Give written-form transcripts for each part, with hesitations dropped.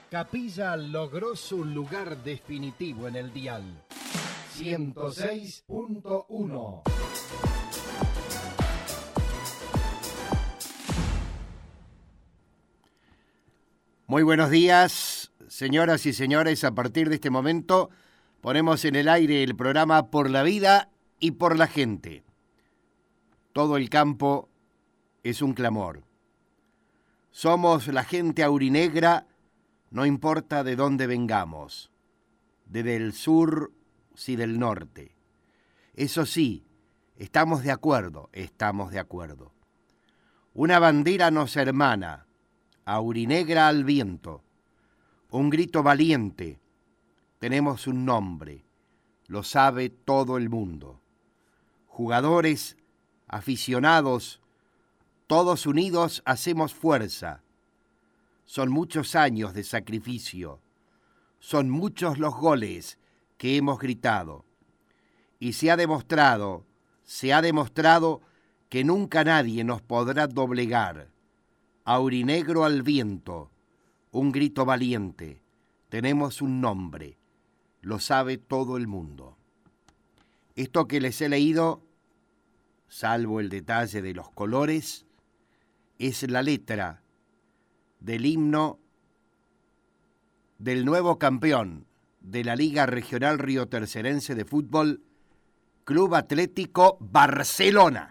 Capilla logró su lugar definitivo en el dial. 106.1. Muy buenos días, señoras y señores. A partir de este momento ponemos en el aire el programa Por la Vida y por la Gente. Todo el campo es un clamor. Somos la gente aurinegra, no importa de dónde vengamos, desde el sur si del norte. Eso sí, estamos de acuerdo. Una bandera nos hermana, aurinegra al viento, un grito valiente, tenemos un nombre, lo sabe todo el mundo. Jugadores, aficionados, todos unidos hacemos fuerza. Son muchos años de sacrificio, son muchos los goles que hemos gritado. Y se ha demostrado que nunca nadie nos podrá doblegar. Aurinegro al viento, un grito valiente, tenemos un nombre, lo sabe todo el mundo. Esto que les he leído, salvo el detalle de los colores, es la letra del himno del nuevo campeón de la Liga Regional Riotercerense de Fútbol, Club Atlético Barcelona.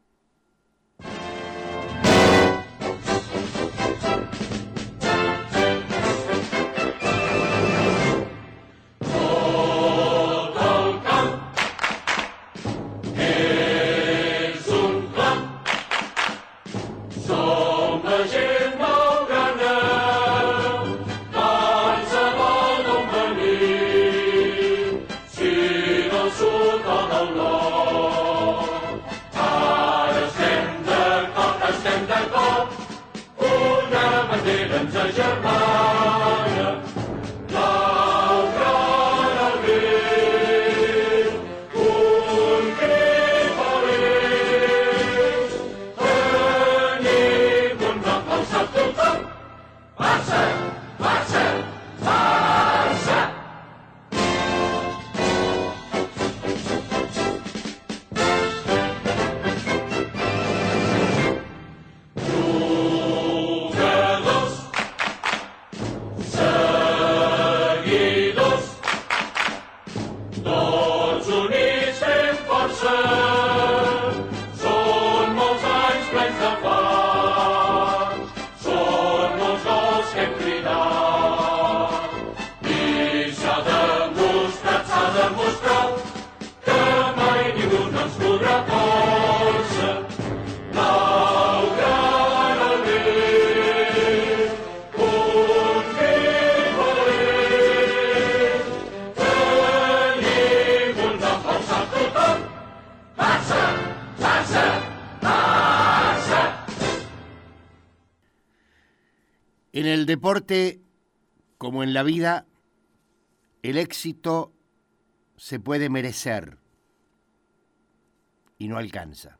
En el deporte, como en la vida, el éxito se puede merecer y no alcanza.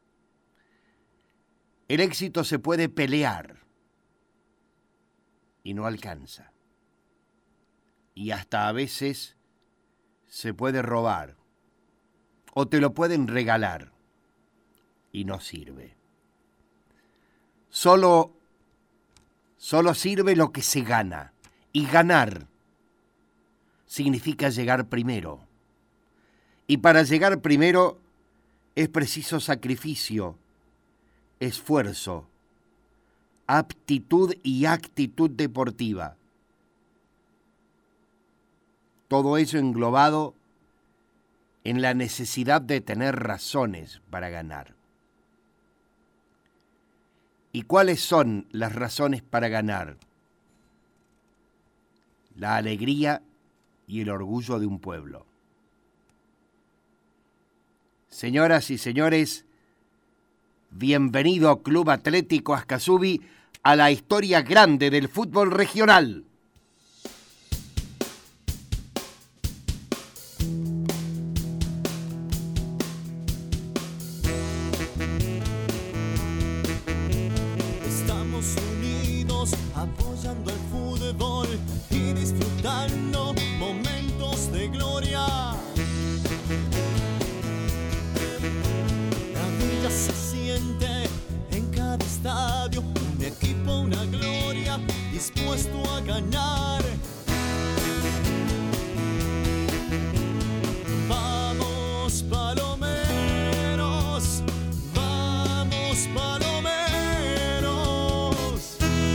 El éxito se puede pelear y no alcanza. Y hasta a veces se puede robar o te lo pueden regalar y no sirve. Solo sirve lo que se gana, y ganar significa llegar primero. Y para llegar primero es preciso sacrificio, esfuerzo, aptitud y actitud deportiva. Todo eso englobado en la necesidad de tener razones para ganar. ¿Y cuáles son las razones para ganar? La alegría y el orgullo de un pueblo. Señoras y señores, bienvenido Club Atlético Ascasubi a la historia grande del fútbol regional. Estamos unidos apoyando el fútbol recordando momentos de gloria. La vida se siente en cada estadio, un equipo, una gloria, dispuesto a ganar. Vamos palomeros, vamos palomeros.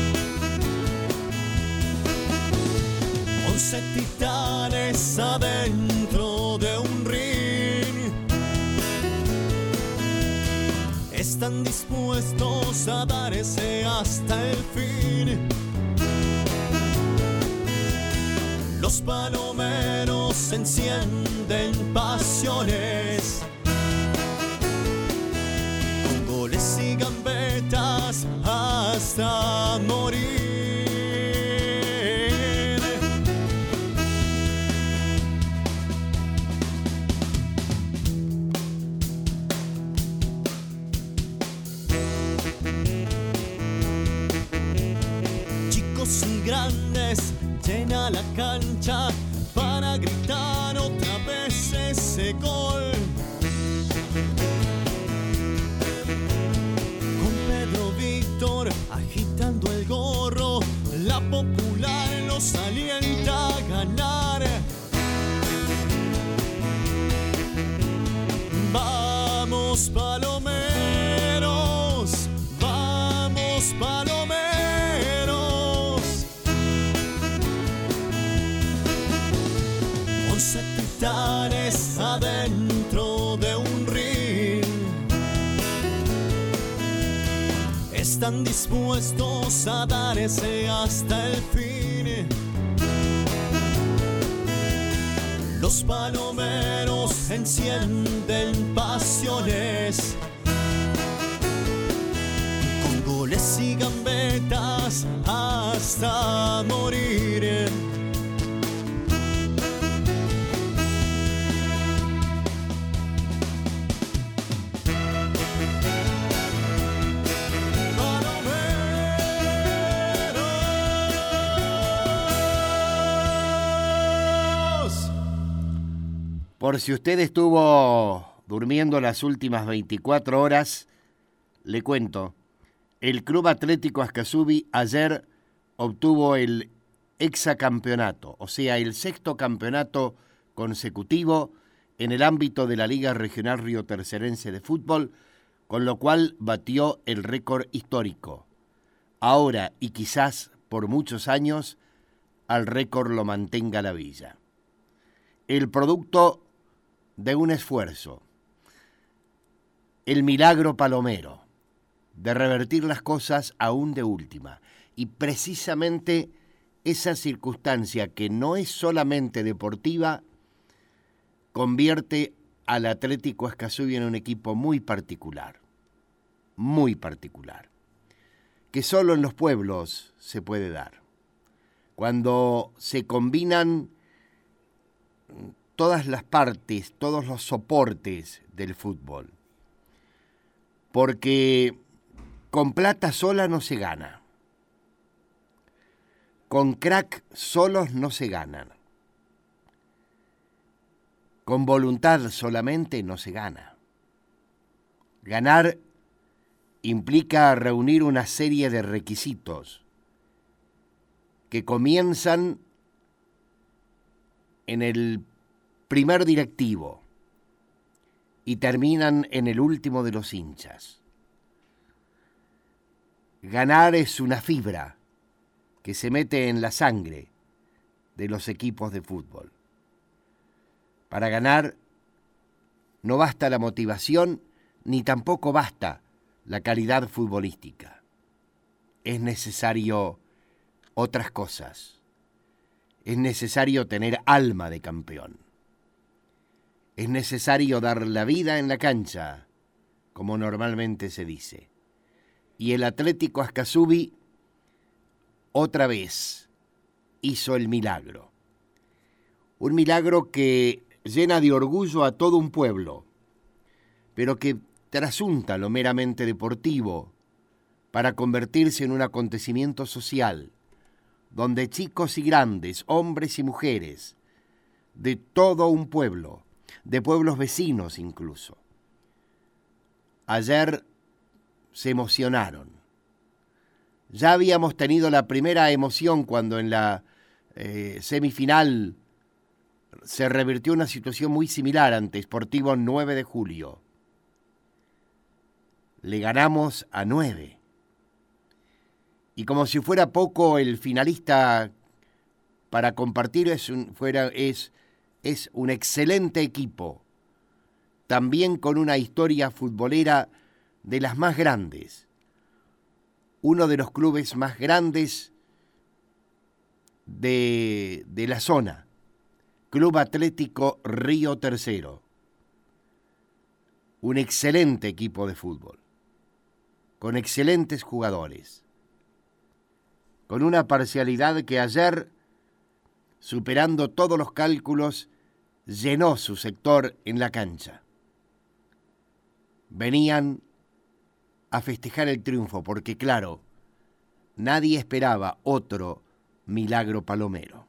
11 titanes adentro de un ring, están dispuestos a darse hasta el fin. Los palomeros encienden pasiones, con goles y gambetas hasta morir. Chicos y grandes, llena la cancha para gritar otra vez ese gol. Con Pedro Víctor agitando el gorro, la Popular los alienta a ganar. Vamos palomeros, vamos palomeros. 11 titanes adentro de un ring, están dispuestos a darse hasta el fin. Los palomeros encienden pasiones, con goles y gambetas hasta morir. Por si usted estuvo durmiendo las últimas 24 horas, le cuento. El Club Atlético Ascasubi ayer obtuvo el hexacampeonato, o sea, el 6º campeonato consecutivo en el ámbito de la Liga Regional Riotercerense de Fútbol, con lo cual batió el récord histórico. Ahora, y quizás por muchos años, al récord lo mantenga la Villa. El producto de un esfuerzo, el milagro palomero, de revertir las cosas aún de última. Y precisamente esa circunstancia, que no es solamente deportiva, convierte al Atlético Ascasubi en un equipo muy particular, que solo en los pueblos se puede dar. Cuando se combinan todas las partes, todos los soportes del fútbol. Porque con plata sola no se gana. Con crack solos no se ganan. Con voluntad solamente no se gana. Ganar implica reunir una serie de requisitos que comienzan en el primer directivo y terminan en el último de los hinchas. Ganar es una fibra que se mete en la sangre de los equipos de fútbol. Para ganar no basta la motivación ni tampoco basta la calidad futbolística. Es necesario otras cosas. Es necesario tener alma de campeón. Es necesario dar la vida en la cancha, como normalmente se dice. Y el Atlético Ascasubi otra vez hizo el milagro. Un milagro que llena de orgullo a todo un pueblo, pero que trasunta lo meramente deportivo para convertirse en un acontecimiento social donde chicos y grandes, hombres y mujeres, de todo un pueblo, de pueblos vecinos incluso, ayer se emocionaron. Ya habíamos tenido la primera emoción cuando en la semifinal se revirtió una situación muy similar ante Sportivo 9 de julio. Le ganamos a 9. Y como si fuera poco, el finalista para compartir es un excelente equipo, también con una historia futbolera de las más grandes. Uno de los clubes más grandes de la zona, Club Atlético Río Tercero. Un excelente equipo de fútbol, con excelentes jugadores, con una parcialidad que ayer, superando todos los cálculos, llenó su sector en la cancha. Venían a festejar el triunfo, porque claro, nadie esperaba otro milagro palomero.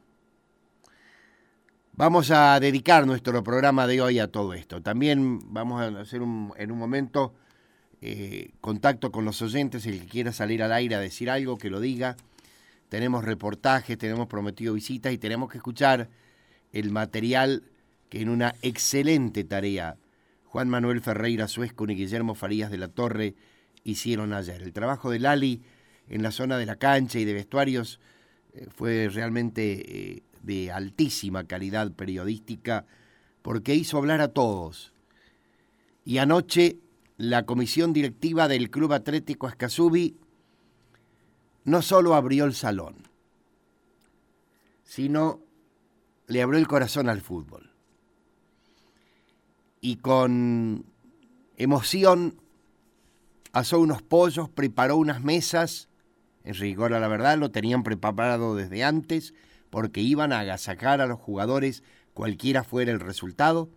Vamos a dedicar nuestro programa de hoy a todo esto. También vamos a hacer en un momento contacto con los oyentes, el que quiera salir al aire a decir algo, que lo diga. Tenemos reportajes, tenemos prometido visitas y tenemos que escuchar el material que en una excelente tarea Juan Manuel Ferreira Suescun y Guillermo Farías de la Torre hicieron ayer. El trabajo de Lali en la zona de la cancha y de vestuarios fue realmente de altísima calidad periodística, porque hizo hablar a todos. Y anoche la comisión directiva del Club Atlético Ascasubi no solo abrió el salón, sino le abrió el corazón al fútbol. Y con emoción asó unos pollos, preparó unas mesas, en rigor a la verdad lo tenían preparado desde antes, porque iban a agasajar a los jugadores cualquiera fuera el resultado,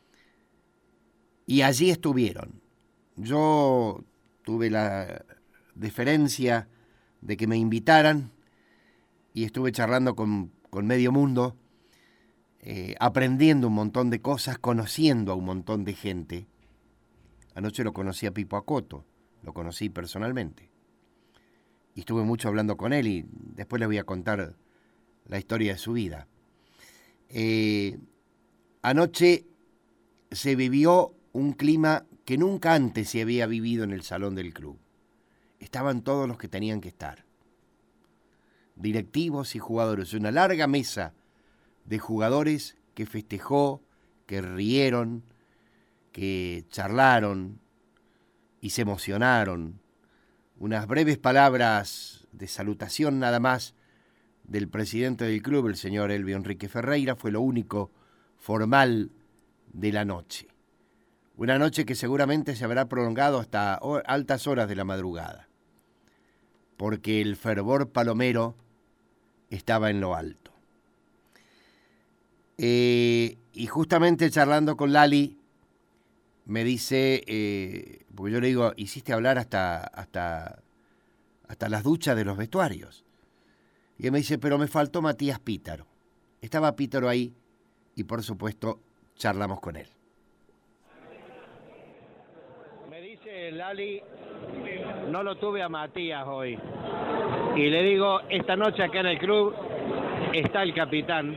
y allí estuvieron. Yo tuve la deferencia de que me invitaran y estuve charlando con medio mundo, aprendiendo un montón de cosas, conociendo a un montón de gente. Anoche lo conocí a Pipo Acoto, lo conocí personalmente. Y estuve mucho hablando con él y después les voy a contar la historia de su vida. Anoche se vivió un clima que nunca antes se había vivido en el salón del club. Estaban todos los que tenían que estar. Directivos y jugadores. Una larga mesa de jugadores que festejó, que rieron, que charlaron y se emocionaron. Unas breves palabras de salutación nada más del presidente del club, el señor Elvio Enrique Ferreira, fue lo único formal de la noche. Una noche que seguramente se habrá prolongado hasta altas horas de la madrugada, porque el fervor palomero estaba en lo alto. Y justamente charlando con Lali, me dice, porque yo le digo, hiciste hablar hasta las duchas de los vestuarios. Y él me dice, pero me faltó Matías Pítaro. Estaba Pítaro ahí y por supuesto charlamos con él. Me dice Lali, no lo tuve a Matías hoy. Y le digo, esta noche acá en el club está el capitán.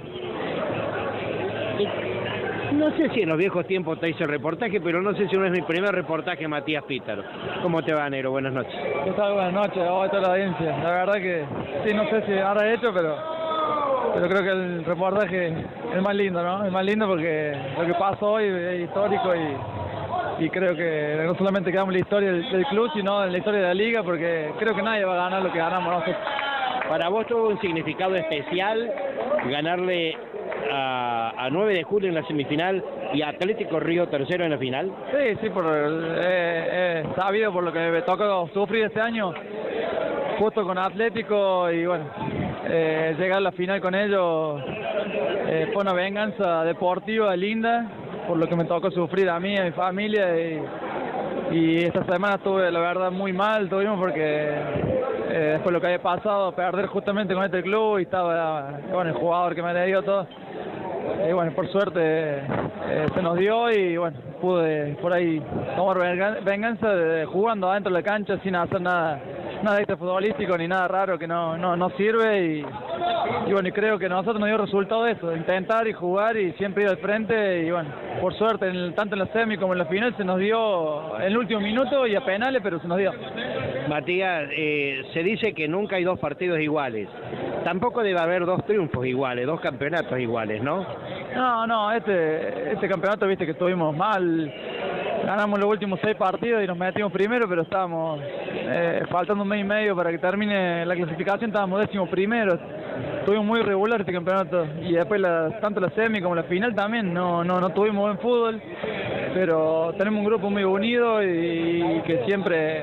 No sé si en los viejos tiempos te hice reportaje, pero no sé si no es mi primer reportaje, Matías Pítaro. ¿Cómo te va, Nero? Buenas noches. ¿Qué tal? Buenas noches, a toda la audiencia. La verdad que sí, no sé si habrá hecho, pero creo que el reportaje es el más lindo, ¿no? El más lindo porque lo que pasó hoy es histórico y creo que no solamente quedamos en la historia del club, sino en la historia de la liga, porque creo que nadie va a ganar lo que ganamos nosotros. ¿Para vos tuvo un significado especial ganarle a 9 de julio en la semifinal y a Atlético Río Tercero en la final? Sí, sabido por lo que me tocó sufrir este año, justo con Atlético, y bueno, llegar a la final con ellos fue una venganza deportiva linda, por lo que me tocó sufrir a mí, a mi familia, y esta semana estuve la verdad muy mal, tuvimos porque después lo que había pasado, perder justamente con este club y estaba, bueno, el jugador que me le dio todo. Y bueno, por suerte se nos dio y bueno, pude por ahí tomar venganza jugando adentro de la cancha sin hacer nada extra futbolístico ni nada raro que no sirve y bueno, y creo que a nosotros nos dio resultado de eso, de intentar y jugar y siempre ir al frente y bueno, por suerte tanto en la semi como en la final se nos dio en el último minuto y a penales, pero se nos dio. Matías, se dice que nunca hay dos partidos iguales. Tampoco debe haber dos triunfos iguales, dos campeonatos iguales, ¿no? No, este campeonato, viste que estuvimos mal. Ganamos los últimos 6 partidos y nos metimos primero, pero estábamos faltando un mes y medio para que termine la clasificación, estábamos 11º. Estuvimos muy irregular este campeonato y después tanto la semi como la final también no tuvimos buen fútbol, pero tenemos un grupo muy unido y que siempre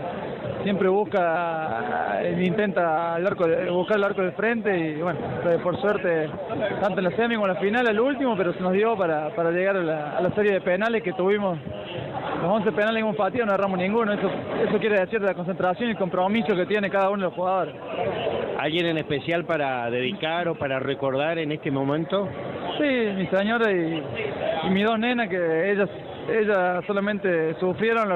intenta buscar el arco de frente y bueno, por suerte tanto en la semi como en la final el último, pero se nos dio para llegar a la serie de penales que tuvimos. Los 11 penales que hemos pateado no erramos ninguno, eso quiere decir la concentración y el compromiso que tiene cada uno de los jugadores. ¿Alguien en especial para dedicar o para recordar en este momento? Sí, mi señora y mis 2 nenas, que ellas solamente sufrieron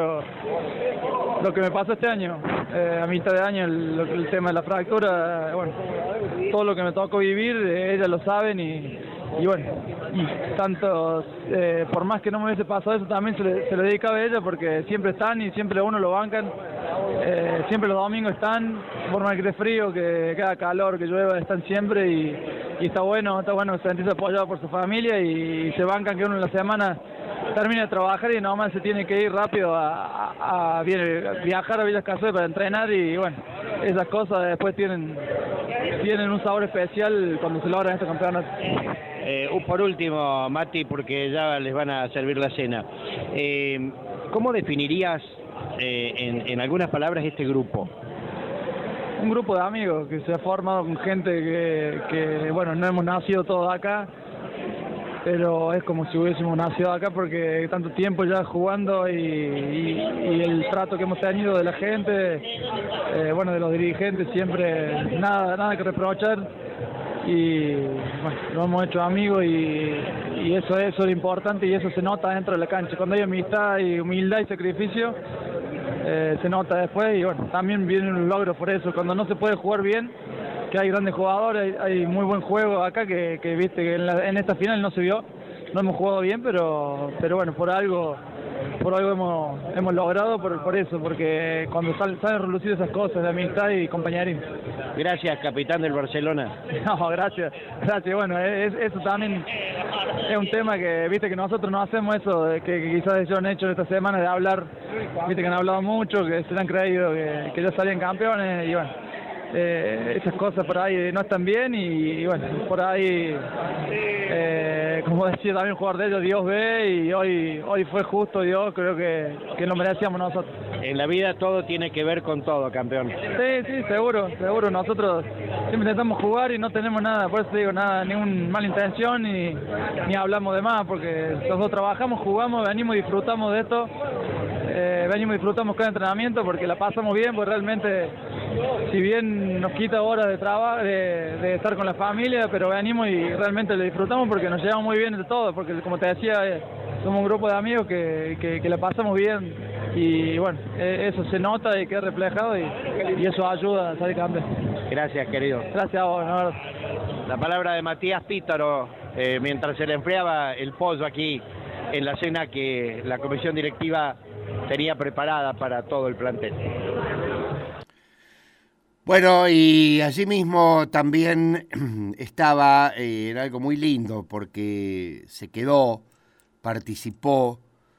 lo que me pasó este año. A mitad de año el tema de la fractura, bueno, todo lo que me tocó vivir, ellas lo saben y bueno, y tanto, por más que no me hubiese pasado eso, también se le dedicaba a ella porque siempre están y siempre a uno lo bancan. Siempre los domingos están, por más que esté frío, que haga calor, que llueva, están siempre y está bueno sentirse apoyado por su familia y se bancan que uno en la semana termina de trabajar y nomás se tiene que ir rápido a viajar a Villas Casoy para entrenar y bueno, esas cosas después tienen un sabor especial cuando se logran estos campeonatos. Por último, Mati, porque ya les van a servir la cena, ¿cómo definirías en algunas palabras este grupo? Un grupo de amigos que se ha formado con gente que bueno, no hemos nacido todos acá, pero es como si hubiésemos nacido acá porque tanto tiempo ya jugando y el trato que hemos tenido de la gente, bueno, de los dirigentes, siempre nada que reprochar y bueno, lo hemos hecho amigos y eso es lo importante y eso se nota dentro de la cancha. Cuando hay amistad y humildad y sacrificio, se nota después y bueno, también vienen los logros por eso. Cuando no se puede jugar bien, que hay grandes jugadores, hay muy buen juego acá que viste que en esta final no se vio, no hemos jugado bien, pero bueno, por algo hemos logrado por eso, porque cuando salen relucidas esas cosas de amistad y compañerismo. Gracias, capitán del Barcelona. No, gracias, bueno, eso también es un tema que, viste, que nosotros no hacemos eso, que quizás ellos han hecho esta semana de hablar, viste que han hablado mucho, que se han creído que ya salían campeones y bueno, esas cosas por ahí no están bien y bueno, por ahí, como decía también un jugador de ellos, Dios ve y hoy fue justo Dios, creo que lo merecíamos nosotros. En la vida todo tiene que ver con todo, campeón. Sí, seguro, nosotros siempre intentamos jugar y no tenemos nada, por eso digo, ninguna mala intención ni hablamos de más, porque nosotros trabajamos, jugamos, venimos y disfrutamos de esto, disfrutamos cada entrenamiento porque la pasamos bien, porque realmente, si bien nos quita horas de trabajo, de estar con la familia, pero venimos y realmente lo disfrutamos porque nos llevamos muy bien de todo, porque como te decía, somos un grupo de amigos que la pasamos bien y bueno, eso se nota y queda reflejado y eso ayuda a salir campeón. Gracias, querido. Gracias a vos, un abrazo. La palabra de Matías Pítaro, mientras se le enfriaba el pollo aquí en la cena que la comisión directiva tenía preparada para todo el plantel. Bueno, y asimismo también estaba en algo muy lindo porque se quedó, participó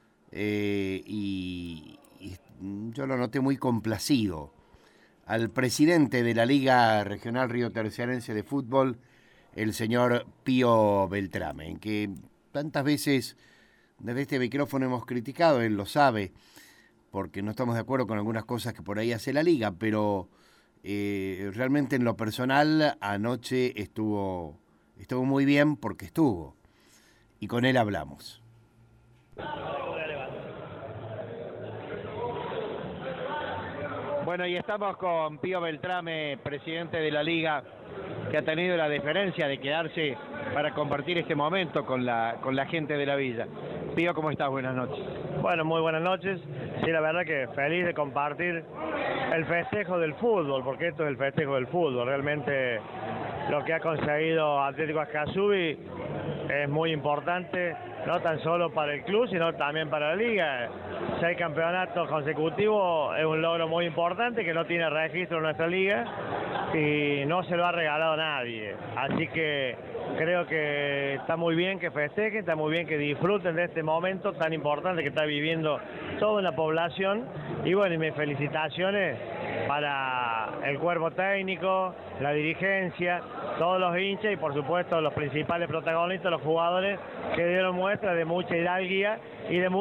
y yo lo noté muy complacido al presidente de la Liga Regional Río Tercerense de Fútbol, el señor Pío Beltrame, en que tantas veces desde este micrófono hemos criticado, él lo sabe, porque no estamos de acuerdo con algunas cosas que por ahí hace la Liga, pero realmente en lo personal anoche estuvo muy bien porque estuvo, y con él hablamos. Bueno, y estamos con Pío Beltrame, presidente de la Liga, que ha tenido la deferencia de quedarse para compartir este momento con la gente de la Villa. Pío, ¿cómo estás? Buenas noches. Bueno, muy buenas noches. Sí, la verdad que feliz de compartir el festejo del fútbol, porque esto es el festejo del fútbol. Realmente lo que ha conseguido Atlético Ascasubi es muy importante, no tan solo para el club, sino también para la Liga. 6 campeonatos consecutivos es un logro muy importante que no tiene registro en nuestra Liga y no se lo ha regalado a nadie. Así que creo que está muy bien que festejen, está muy bien que disfruten de este momento tan importante que está viviendo toda la población. Y bueno, y mis felicitaciones para el cuerpo técnico, la dirigencia, todos los hinchas y por supuesto los principales protagonistas, los jugadores que dieron muestra de mucha hidalguía y de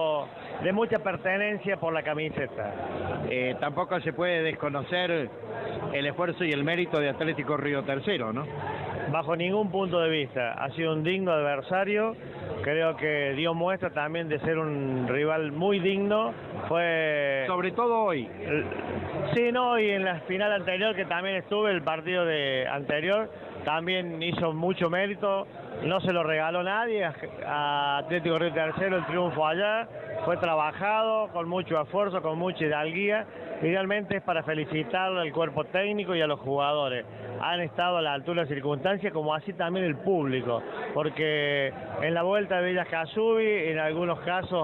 mucha pertenencia por la camiseta. Tampoco se puede desconocer el esfuerzo y el mérito de Atlético Río Tercero, ¿no? Bajo ningún punto de vista, ha sido un digno adversario, creo que dio muestra también de ser un rival muy digno, fue... Sobre todo hoy. Sí, no, y en la final anterior que también estuve, el partido anterior, también hizo mucho mérito, no se lo regaló nadie a Atlético Río Tercero el triunfo allá, fue trabajado con mucho esfuerzo, con mucha hidalguía, y realmente es para felicitarlo al cuerpo técnico y a los jugadores. Han estado a la altura de las circunstancias, como así también el público, porque en la vuelta de Villa Ascasubi, en algunos casos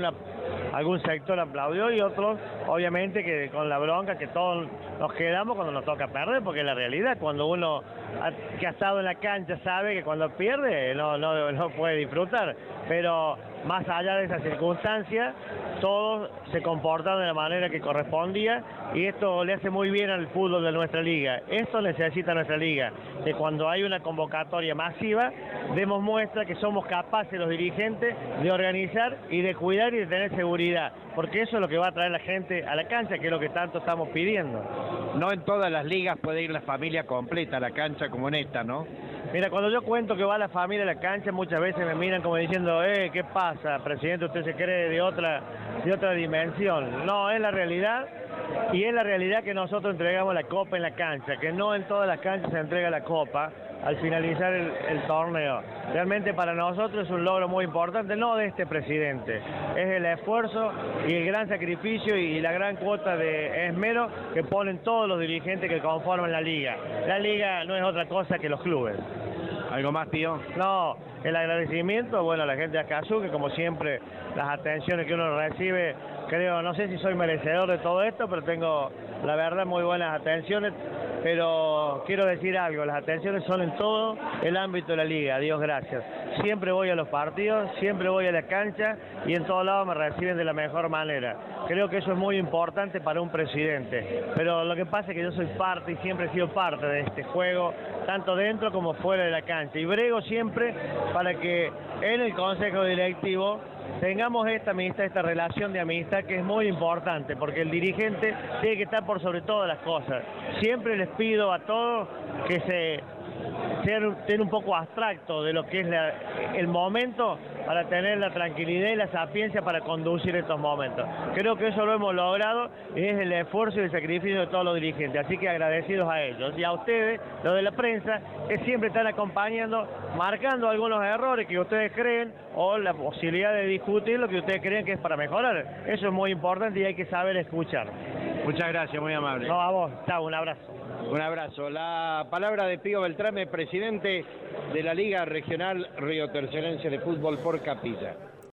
algún sector aplaudió y otros, obviamente, que con la bronca que todos nos quedamos cuando nos toca perder, porque es la realidad, cuando uno que ha estado en la cancha sabe que cuando pierde no puede disfrutar, pero más allá de esas circunstancias, todos se comportaron de la manera que correspondía y esto le hace muy bien al fútbol de nuestra liga. Esto necesita nuestra liga, que cuando hay una convocatoria masiva, demos muestra que somos capaces los dirigentes de organizar y de cuidar y de tener seguridad, porque eso es lo que va a traer la gente a la cancha, que es lo que tanto estamos pidiendo. No en todas las ligas puede ir la familia completa a la cancha como en esta, ¿no? Mira, cuando yo cuento que va la familia a la cancha, muchas veces me miran como diciendo, ¿qué pasa, presidente? ¿Usted se cree de otra dimensión? No, es la realidad, y es la realidad que nosotros entregamos la copa en la cancha, que no en todas las canchas se entrega la copa al finalizar el torneo. Realmente para nosotros es un logro muy importante, no de este presidente, es el esfuerzo y el gran sacrificio y la gran cuota de esmero que ponen todos los dirigentes que conforman la liga. La liga no es otra cosa que los clubes. ¿Algo más, Pío? No, el agradecimiento, bueno, a la gente de Ascasubi, que como siempre, las atenciones que uno recibe, creo, no sé si soy merecedor de todo esto, pero tengo, la verdad, muy buenas atenciones, pero quiero decir algo, las atenciones son en todo el ámbito de la liga, Dios gracias. Siempre voy a los partidos, siempre voy a la cancha y en todos lados me reciben de la mejor manera. Creo que eso es muy importante para un presidente, pero lo que pasa es que yo soy parte y siempre he sido parte de este juego, tanto dentro como fuera de la cancha, y brego siempre para que en el consejo directivo tengamos esta amistad, esta relación de amistad que es muy importante, porque el dirigente tiene que estar por sobre todas las cosas. Siempre les pido a todos que sean un poco abstracto de lo que es el momento para tener la tranquilidad y la sapiencia para conducir estos momentos. Creo que eso lo hemos logrado y es el esfuerzo y el sacrificio de todos los dirigentes, así que agradecidos a ellos. Y a ustedes, los de la prensa, que siempre están acompañando, marcando algunos errores que ustedes creen o la posibilidad de discutir lo que ustedes creen que es para mejorar. Eso es muy importante y hay que saber escuchar. Muchas gracias, muy amable. No, a vos, chao, un abrazo. Un abrazo. La palabra de Pío Beltrame, presidente de la Liga Regional Río Tercerense de Fútbol por Capilla.